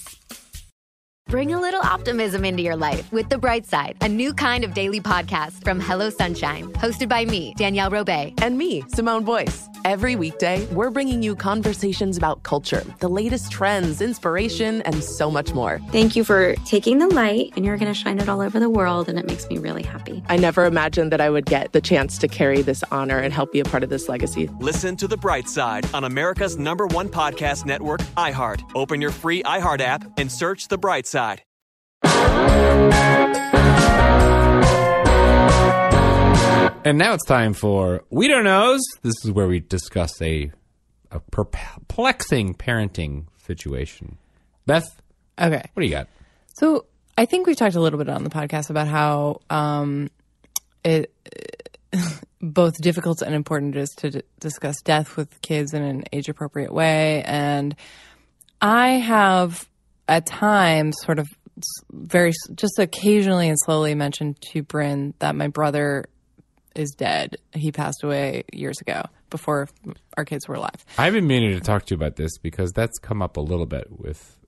Bring a little optimism into your life with The Bright Side, a new kind of daily podcast from Hello Sunshine, hosted by me, Danielle Robay. And me, Simone Boyce. Every weekday, we're bringing you conversations about culture, the latest trends, inspiration, and so much more. Thank you for taking the light, and you're going to shine it all over the world, and it makes me really happy. I never imagined that I would get the chance to carry this honor and help be a part of this legacy. Listen to The Bright Side on America's #1 podcast network, iHeart. Open your free iHeart app and search The Bright Side. And now it's time for We Don't Knows. This is where we discuss a perplexing parenting situation. Beth? Okay. What do you got? So I think we've talked a little bit on the podcast about how it both difficult and important it is to discuss death with kids in an age-appropriate way. And I have at times sort of just occasionally and slowly mentioned to Bryn that my brother is dead. He passed away years ago before our kids were alive. I've been meaning to talk to you about this because that's come up a little bit with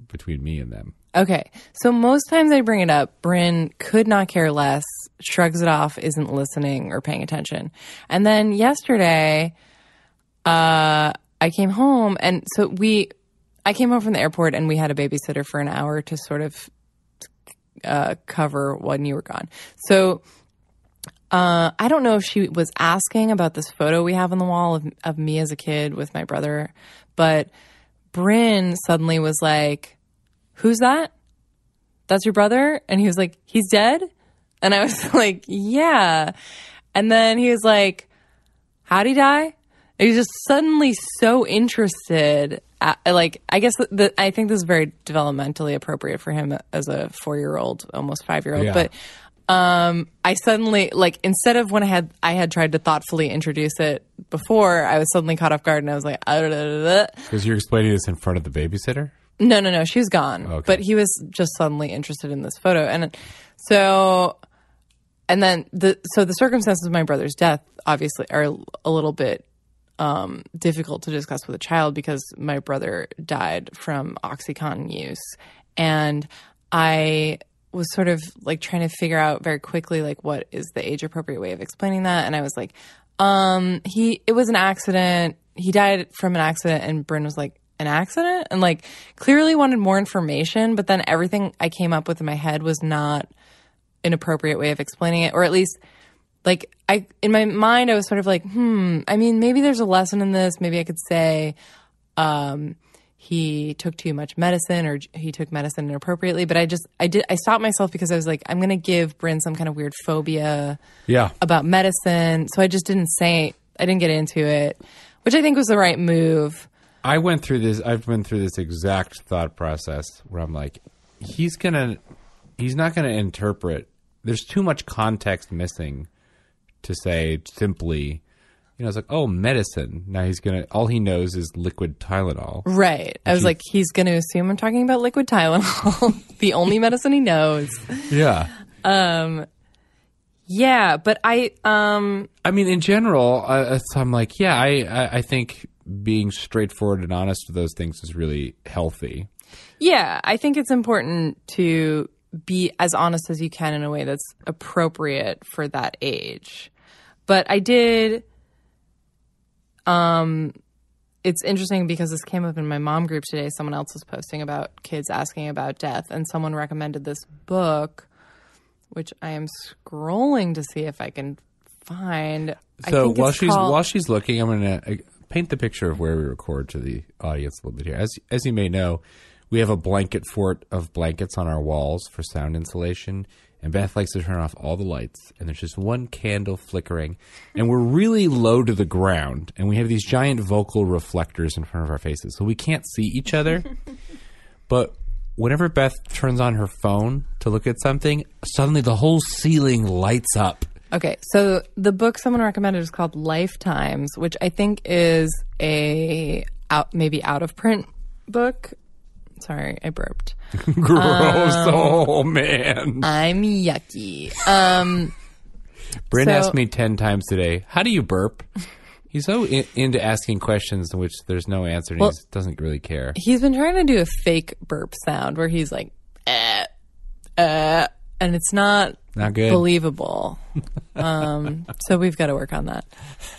between me and them. Okay. So most times I bring it up, Bryn could not care less, shrugs it off, isn't listening or paying attention. And then yesterday, I came home, and so I came home from the airport, and we had a babysitter for an hour to sort of cover when you were gone. So I don't know if she was asking about this photo we have on the wall of me as a kid with my brother, but Bryn suddenly was like, "Who's that? That's your brother?" And he was like, "He's dead?" And I was like, "Yeah." And then he was like, "How'd he die?" And he was just suddenly so interested. I guess I think this is very developmentally appropriate for him as a 4-year-old, almost 5-year-old. Yeah. But I suddenly, instead of when I had tried to thoughtfully introduce it before, I was suddenly caught off guard, and I was like, Because you're explaining this in front of the babysitter? No, she was gone. Okay. But he was just suddenly interested in this photo. And so, and then the circumstances of my brother's death obviously are a little bit difficult to discuss with a child, because my brother died from OxyContin use. And I was sort of trying to figure out very quickly, what is the age appropriate way of explaining that. And I was like, it was an accident. He died from an accident. And Bryn was like, an accident? And clearly wanted more information, but then everything I came up with in my head was not an appropriate way of explaining it. Or at least in my mind, I was sort of like, I mean, maybe there's a lesson in this. Maybe I could say, he took too much medicine, or he took medicine inappropriately. But I stopped myself, because I was like, I'm going to give Bryn some kind of weird phobia about medicine. So I just didn't get into it, which I think was the right move. I've been through this exact thought process where I'm like, he's not going to interpret. There's too much context missing to say simply, it's like, oh, medicine. Now all he knows is liquid Tylenol. Right. I was like, he's going to assume I'm talking about liquid Tylenol, the only medicine he knows. Yeah. Yeah, but I mean, in general, I'm like, yeah, I think being straightforward and honest with those things is really healthy. Yeah, I think it's important to be as honest as you can in a way that's appropriate for that age. But I did, it's interesting because this came up in my mom group today. Someone else was posting about kids asking about death, and someone recommended this book, which I am scrolling to see if I can find. So while she's looking, I'm going to paint the picture of where we record to the audience a little bit here. As you may know, we have a blanket fort of blankets on our walls for sound insulation, and Beth likes to turn off all the lights, and there's just one candle flickering, and we're really low to the ground, and we have these giant vocal reflectors in front of our faces, so we can't see each other. But whenever Beth turns on her phone to look at something, suddenly the whole ceiling lights up. Okay, so the book someone recommended is called Lifetimes, which I think is maybe out of print book. Sorry, I burped. Gross. Oh, man. I'm yucky. Bryn asked me 10 times today, how do you burp? He's so into asking questions in which there's no answer, and he doesn't really care. He's been trying to do a fake burp sound where he's like, and it's not good. Believable. So we've got to work on that.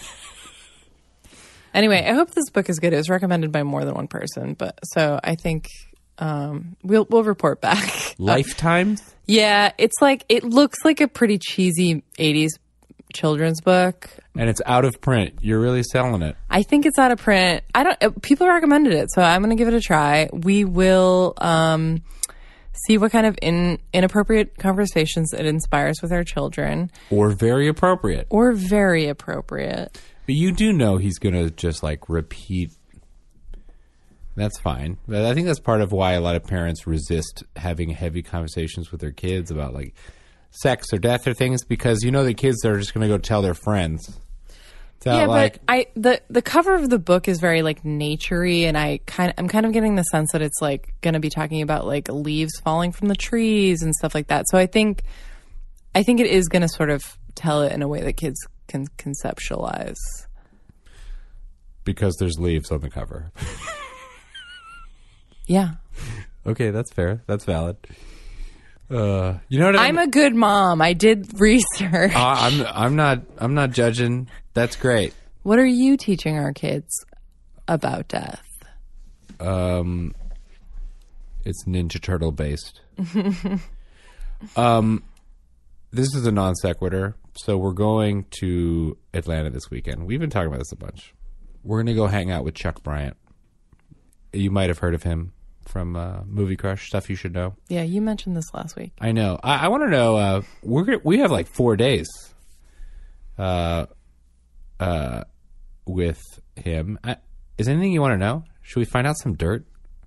Anyway, I hope this book is good. It was recommended by more than one person, so I think we'll report back. Lifetimes? Yeah, it looks like a pretty cheesy 80s children's book. And it's out of print. You're really selling it. I think it's out of print. People recommended it, so I'm going to give it a try. We will see what kind of inappropriate conversations it inspires with our children. Or very appropriate. But you do know he's going to just repeat. That's fine. But I think that's part of why a lot of parents resist having heavy conversations with their kids about sex or death or things, because the kids are just going to go tell their friends. So, but the cover of the book is very nature-y, and I'm kind of getting the sense that it's going to be talking about leaves falling from the trees and stuff like that. So I think it is going to sort of tell it in a way that kids can conceptualize. Because there's leaves on the cover. Yeah. Okay, that's fair. That's valid. You know what I'm a good mom. I did research. I'm not judging. That's great. What are you teaching our kids about death? It's Ninja Turtle based. This is a non sequitur. So we're going to Atlanta this weekend. We've been talking about this a bunch. We're going to go hang out with Chuck Bryant. You might have heard of him from Movie Crush, Stuff You Should Know. Yeah, you mentioned this last week. I know. I want to know. We have like 4 days with him. Is there anything you want to know? Should we find out some dirt?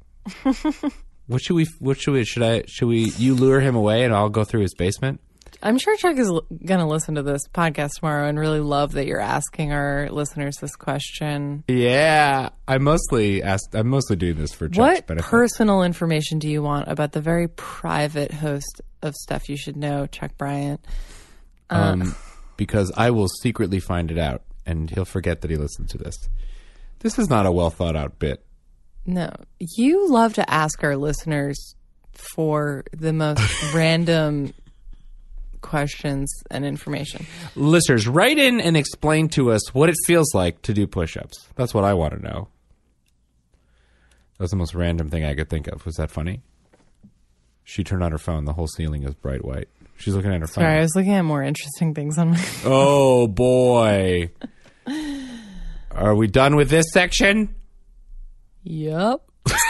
Should you lure him away and I'll go through his basement? I'm sure Chuck is going to listen to this podcast tomorrow and really love that you're asking our listeners this question. Yeah, I'm mostly doing this for Chuck's benefit. What personal information do you want about the very private host of Stuff You Should Know, Chuck Bryant? Because I will secretly find it out and he'll forget that he listened to this. This is not a well thought out bit. No, you love to ask our listeners for the most random questions and information. Listeners, write in and explain to us what it feels like to do push-ups. That's what I want to know. That was the most random thing I could think of. Was that funny? She turned on her phone. The whole ceiling is bright white. She's looking at her phone. Sorry, I was looking at more interesting things on my phone. Oh, boy. Are we done with this section? Yep.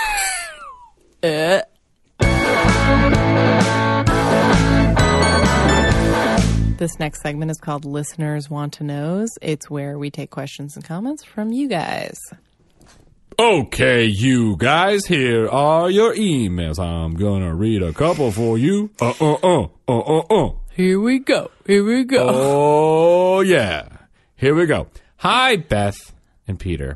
This next segment is called Listeners Want to Knows. It's where we take questions and comments from you guys. Okay, you guys, here are your emails. I'm gonna read a couple for you. Here we go. Oh, yeah. Here we go. Hi, Beth and Peter.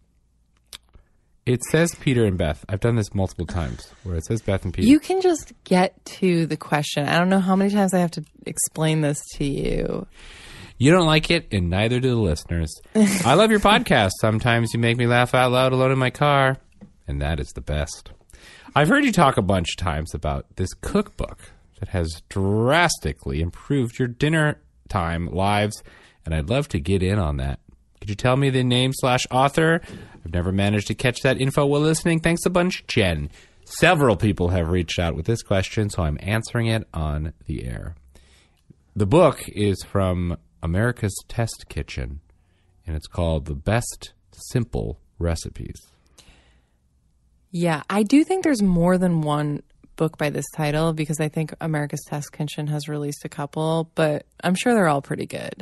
It says Peter and Beth. I've done this multiple times where it says Beth and Peter. You can just get to the question. I don't know how many times I have to explain this to you. You don't like it, and neither do the listeners. I love your podcast. Sometimes you make me laugh out loud alone in my car, and that is the best. I've heard you talk a bunch of times about this cookbook that has drastically improved your dinner time lives, and I'd love to get in on that. Could you tell me the name/author? I've never managed to catch that info while listening. Thanks a bunch, Jen. Several people have reached out with this question, so I'm answering it on the air. The book is from America's Test Kitchen, and it's called The Best Simple Recipes. Yeah, I do think there's more than one book by this title because I think America's Test Kitchen has released a couple, but I'm sure they're all pretty good.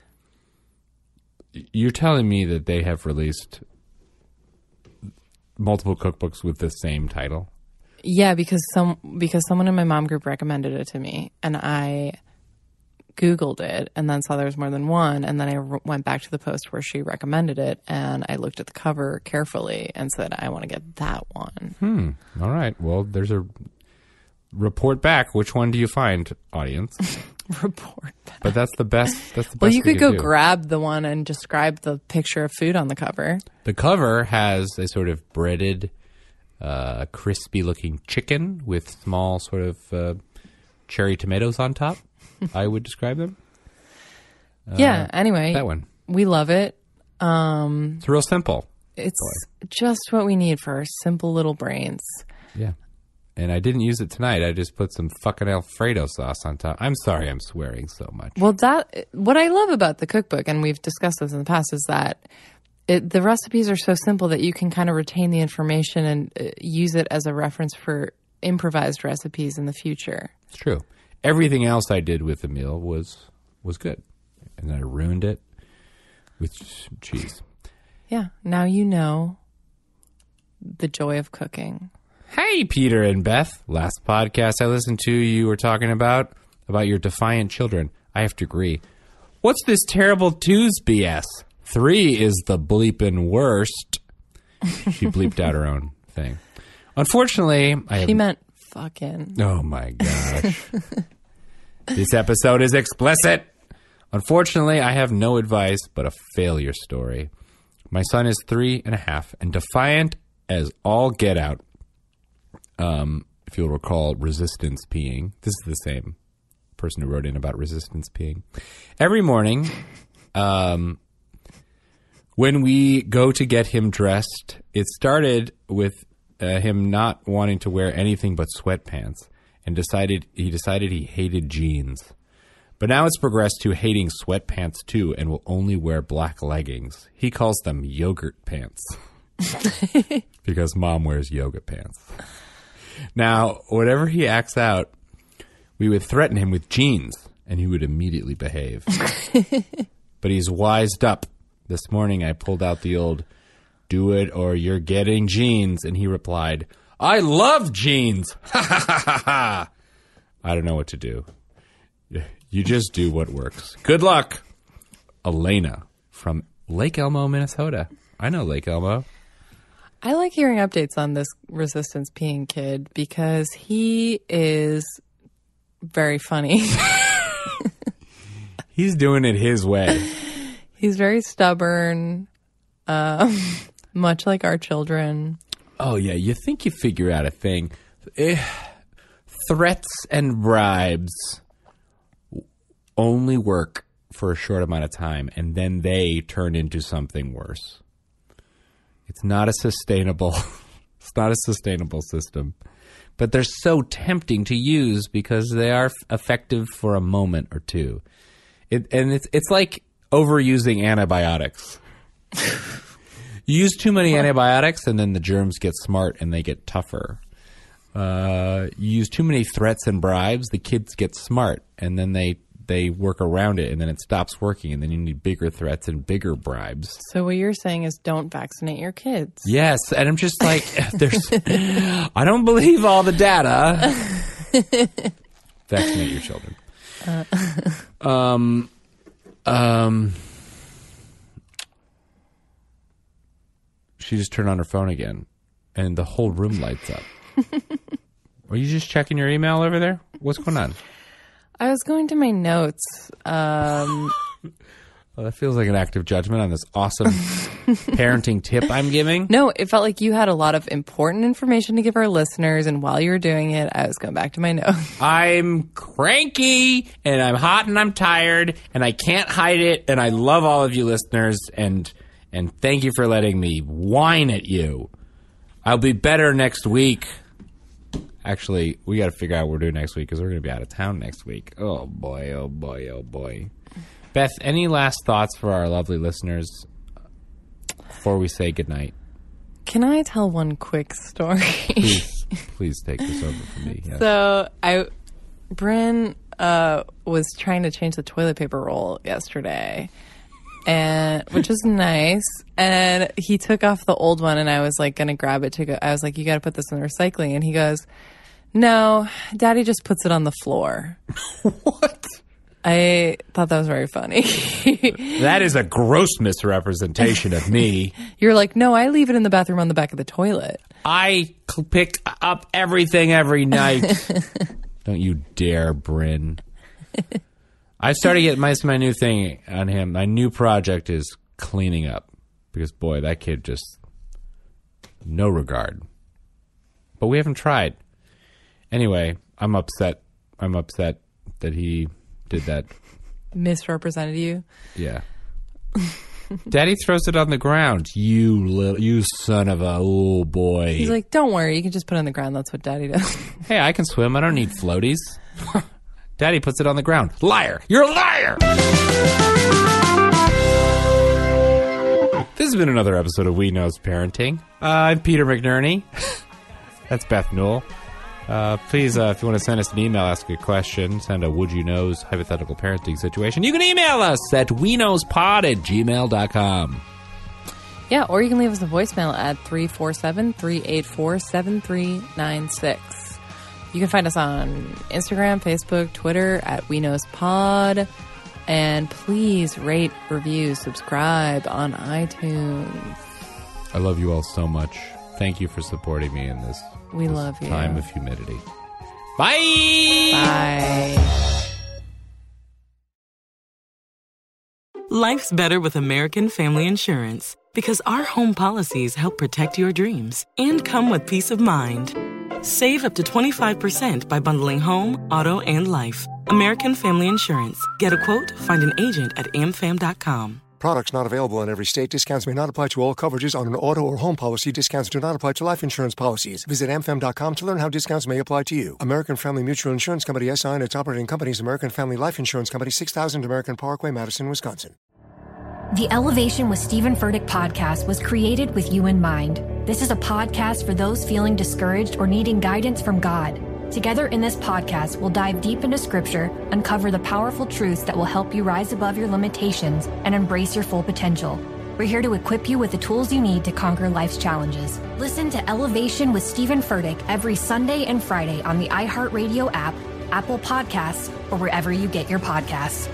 You're telling me that they have released multiple cookbooks with the same title? Yeah, because someone in my mom group recommended it to me, and I Googled it and then saw there was more than one, and then I went back to the post where she recommended it, and I looked at the cover carefully and said, I want to get that one. All right. Well, there's a report back. Which one do you find, audience? Report back. But that's the best. That's the best. Well, you could go do. grab the one and describe the picture of food on the cover. The cover has a sort of breaded, crispy-looking chicken with small sort of cherry tomatoes on top. I would describe them. Yeah. Anyway, that one. We love it. It's real simple. It's just what we need for our simple little brains. Yeah. And I didn't use it tonight. I just put some fucking Alfredo sauce on top. I'm sorry I'm swearing so much. Well, what I love about the cookbook, and we've discussed this in the past, is that the recipes are so simple that you can kind of retain the information and use it as a reference for improvised recipes in the future. It's true. Everything else I did with the meal was good. And then I ruined it with cheese. Yeah. Now you know the joy of cooking. Hey, Peter and Beth. Last podcast I listened to, you were talking about your defiant children. I have to agree. What's this terrible twos BS? 3 is the bleeping worst. She bleeped out her own thing. Unfortunately, She meant fucking. Oh, my gosh. This episode is explicit. Unfortunately, I have no advice but a failure story. My son is 3.5 and defiant as all get out. if you'll recall, resistance peeing. This is the same person who wrote in about resistance peeing. Every morning, when we go to get him dressed, it started with him not wanting to wear anything but sweatpants, and he decided he hated jeans. But now it's progressed to hating sweatpants too, and will only wear black leggings. He calls them yogurt pants because mom wears yoga pants. Now, whenever he acts out, we would threaten him with jeans, and he would immediately behave. But he's wised up. This morning I pulled out the old, "Do it or you're getting jeans," and he replied, "I love jeans!" Ha ha ha ha ha! I don't know what to do. You just do what works. Good luck! Elena from Lake Elmo, Minnesota. I know Lake Elmo. I like hearing updates on this resistance peeing kid because he is very funny. He's doing it his way. He's very stubborn, much like our children. Oh, yeah. You think you figure out a thing. Threats and bribes only work for a short amount of time, and then they turn into something worse. It's not a sustainable system. But they're so tempting to use because they are effective for a moment or two. It's like overusing antibiotics. You use too many antibiotics, and then the germs get smart and they get tougher. You use too many threats and bribes, the kids get smart, and then they work around it, and then it stops working, and then you need bigger threats and bigger bribes. So what you're saying is don't vaccinate your kids. Yes, and I'm just like, I don't believe all the data. Vaccinate your children. She just turned on her phone again, and the whole room lights up. Are you just checking your email over there? What's going on? I was going to my notes. Well, that feels like an act of judgment on this awesome parenting tip I'm giving. No, it felt like you had a lot of important information to give our listeners, and while you were doing it, I was going back to my notes. I'm cranky, and I'm hot, and I'm tired, and I can't hide it, and I love all of you listeners, and thank you for letting me whine at you. I'll be better next week. Actually, we got to figure out what we're doing next week because we're going to be out of town next week. Oh, boy, oh, boy, oh, boy. Beth, any last thoughts for our lovely listeners before we say goodnight? Can I tell one quick story? Please take this over from me. Yes. So, Bryn was trying to change the toilet paper roll yesterday, which is nice. And he took off the old one, and I was like going to grab it to go. I was like, "You got to put this in the recycling." And he goes, "No, Daddy just puts it on the floor." What? I thought that was very funny. That is a gross misrepresentation of me. You're like, "No, I leave it in the bathroom on the back of the toilet. I pick up everything every night." Don't you dare, Bryn. I started getting my new thing on him. My new project is cleaning up because, boy, that kid just no regard. But we haven't tried. Anyway, I'm upset. I'm upset that he did that. Misrepresented you? Yeah. Daddy throws it on the ground. You son of a oh boy. He's like, "Don't worry, you can just put it on the ground. That's what Daddy does." Hey, I can swim. I don't need floaties. Daddy puts it on the ground. Liar! You're a liar! This has been another episode of We Knows Parenting. I'm Peter McNerney. That's Beth Newell. Please, if you want to send us an email, ask a question, send a Would You Knows hypothetical parenting situation, you can email us at weknowspod@gmail.com. Yeah, or you can leave us a voicemail at 347-384-7396. You can find us on Instagram, Facebook, Twitter at WeKnowsPod. And please rate, review, subscribe on iTunes. I love you all so much. Thank you for supporting me in this We love you. Time of humidity. Bye! Bye. Life's better with American Family Insurance because our home policies help protect your dreams and come with peace of mind. Save up to 25% by bundling home, auto, and life. American Family Insurance. Get a quote, find an agent at amfam.com. Products not available in every state. Discounts may not apply to all coverages on an auto or home policy. Discounts do not apply to life insurance policies. Visit amfam.com to learn how discounts may apply to you. American Family Mutual Insurance Company, SI, and its operating companies, American Family Life Insurance Company, 6000 American Parkway, Madison, Wisconsin. The Elevation with Stephen Furtick podcast was created with you in mind. This is a podcast for those feeling discouraged or needing guidance from God. Together in this podcast, we'll dive deep into Scripture, uncover the powerful truths that will help you rise above your limitations and embrace your full potential. We're here to equip you with the tools you need to conquer life's challenges. Listen to Elevation with Stephen Furtick every Sunday and Friday on the iHeartRadio app, Apple Podcasts, or wherever you get your podcasts.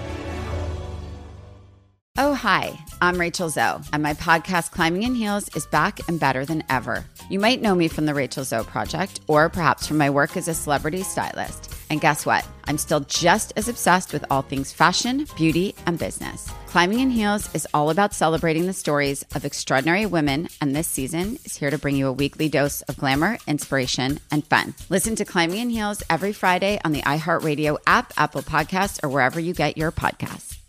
Oh, hi, I'm Rachel Zoe, and my podcast, Climbing in Heels, is back and better than ever. You might know me from the Rachel Zoe Project, or perhaps from my work as a celebrity stylist. And guess what? I'm still just as obsessed with all things fashion, beauty, and business. Climbing in Heels is all about celebrating the stories of extraordinary women, and this season is here to bring you a weekly dose of glamour, inspiration, and fun. Listen to Climbing in Heels every Friday on the iHeartRadio app, Apple Podcasts, or wherever you get your podcasts.